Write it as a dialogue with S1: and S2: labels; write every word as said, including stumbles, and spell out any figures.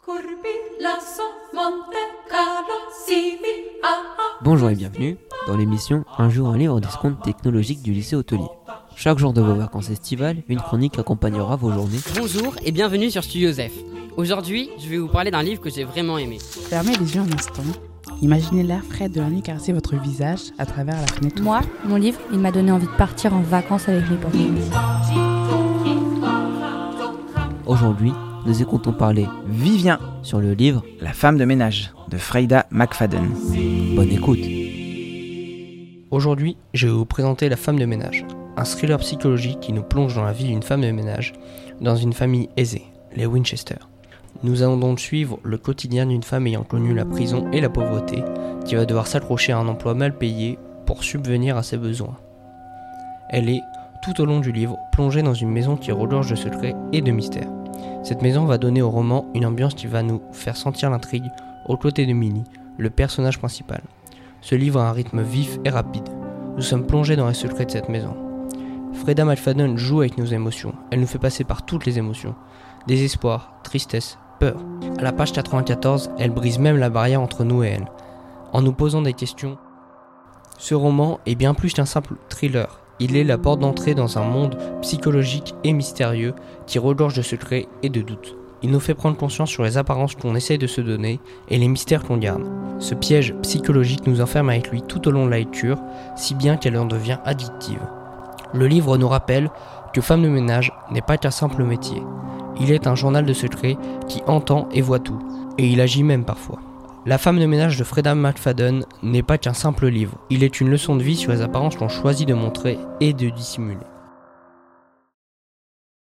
S1: Bonjour et bienvenue dans l'émission Un jour un livre des comptes technologiques du lycée hôtelier. Chaque jour de vos vacances estivales, une chronique accompagnera vos journées.
S2: Bonjour et bienvenue sur Studio Zef. Aujourd'hui, je vais vous parler d'un livre que j'ai vraiment aimé.
S3: Fermez les yeux un instant. Imaginez l'air frais de la nuit caresser votre visage à travers la fenêtre.
S4: Moi, mon livre, il m'a donné envie de partir en vacances avec les potes.
S1: Aujourd'hui, nous écoutons parler
S5: Vivien
S1: sur le livre
S5: La femme de ménage de Freida McFadden.
S1: Bonne écoute.
S6: Aujourd'hui, je vais vous présenter La femme de ménage, un thriller psychologique qui nous plonge dans la vie d'une femme de ménage dans une famille aisée, les Winchester. Nous allons donc suivre le quotidien d'une femme ayant connu la prison et la pauvreté, qui va devoir s'accrocher à un emploi mal payé pour subvenir à ses besoins. Elle est, tout au long du livre, plongée dans une maison qui regorge de secrets et de mystères. Cette maison va donner au roman une ambiance qui va nous faire sentir l'intrigue aux côtés de Millie, le personnage principal. Ce livre a un rythme vif et rapide. Nous sommes plongés dans les secrets de cette maison. Freida McFadden joue avec nos émotions. Elle nous fait passer par toutes les émotions. Désespoir, tristesse, peur. À la page quatre-vingt-quatorze, elle brise même la barrière entre nous et elle, en nous posant des questions. Ce roman est bien plus qu'un simple thriller. Il est la porte d'entrée dans un monde psychologique et mystérieux qui regorge de secrets et de doutes. Il nous fait prendre conscience sur les apparences qu'on essaye de se donner et les mystères qu'on garde. Ce piège psychologique nous enferme avec lui tout au long de la lecture, si bien qu'elle en devient addictive. Le livre nous rappelle que femme de ménage n'est pas qu'un simple métier. Il est un journal de secrets qui entend et voit tout, et il agit même parfois. La femme de ménage de Freida McFadden n'est pas qu'un simple livre, il est une leçon de vie sur les apparences qu'on choisit de montrer et de dissimuler.